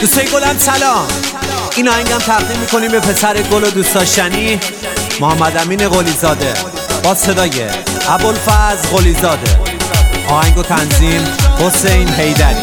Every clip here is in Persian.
دوستای گلم سلام. این آهنگم تقدیم میکنیم به پسر گل و دوست داشتنی محمد امین قلیزاده با صدای ابوالفضل قلیزاده. آهنگ و تنظیم حسین حیدری.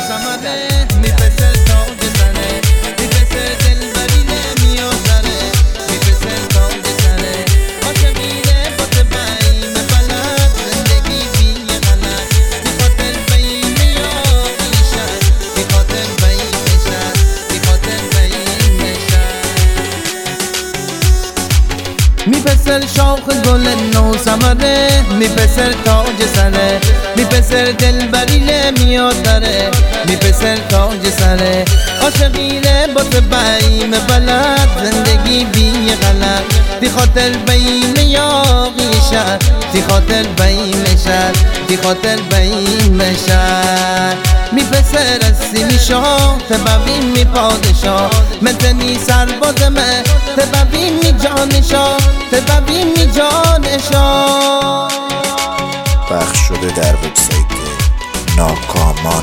میپسر شاخ گل نو ثمره، میپسر تاج سره، میپسر دلبری میاد داره، میپسر تاج سره. عاشقیره با بیم بلد، زندگی بی غلط، دی خاطر بیم یاقی شد، دی خاطر بیم شد، دی خاطر بیم شد. میپسر از میشا تبویم می پادشا، متنی سربازمه تبویم می جانشا، تبویم می جانشا. پخش شده در وبسایت ناکامان.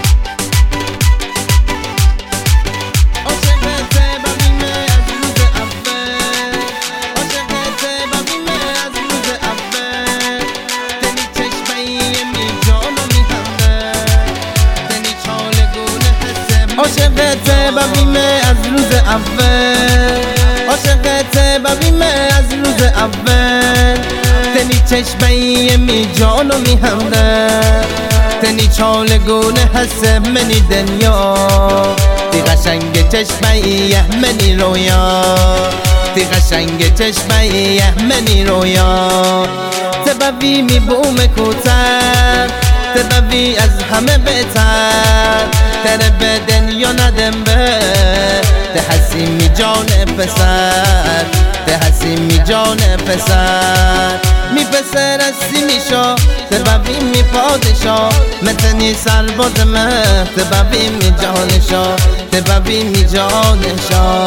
عاشقت ببینه از روز اول، عاشقت ببینه از روز اول. تنی چشمه می جانو می همده، تنی چالگونه هست منی دنیا، تی قشنگ چشمه منی رویا، تی قشنگ چشمه منی رویا. تبوی می بوم کوتر، تبوی از همه بهتر، تر بدن یا ندم به تحسی می جان پسر، تحسی می جان پسر. می پسر هستی می شا تبوی می پادشا، متنی سرباز من تبوی می جانشا، تبوی می جانشا.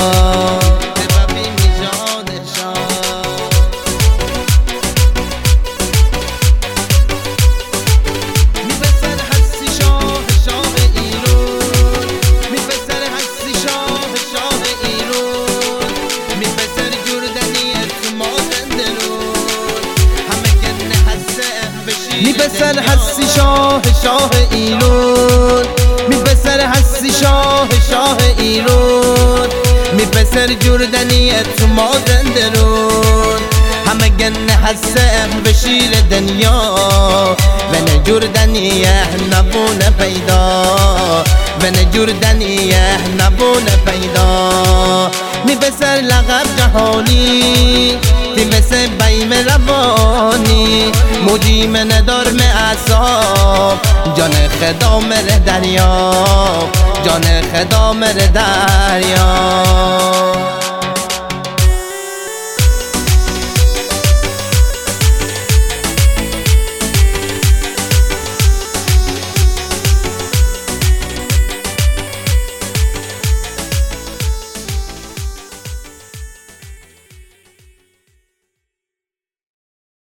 میپسر هستی شاه ایران، میپسر هستی شاه ایران، میپسر جردنیت ما زندرون. همه گنه هسته به شیر دنیا، من جردنیه نبونه پیدا، من جردنیه نبونه پیدا. میپسر لقب جهانی، تی مثل بیم روانی، موجی من دارم اعصاب، جان خدا مر دریا، جان خدا مر دریا.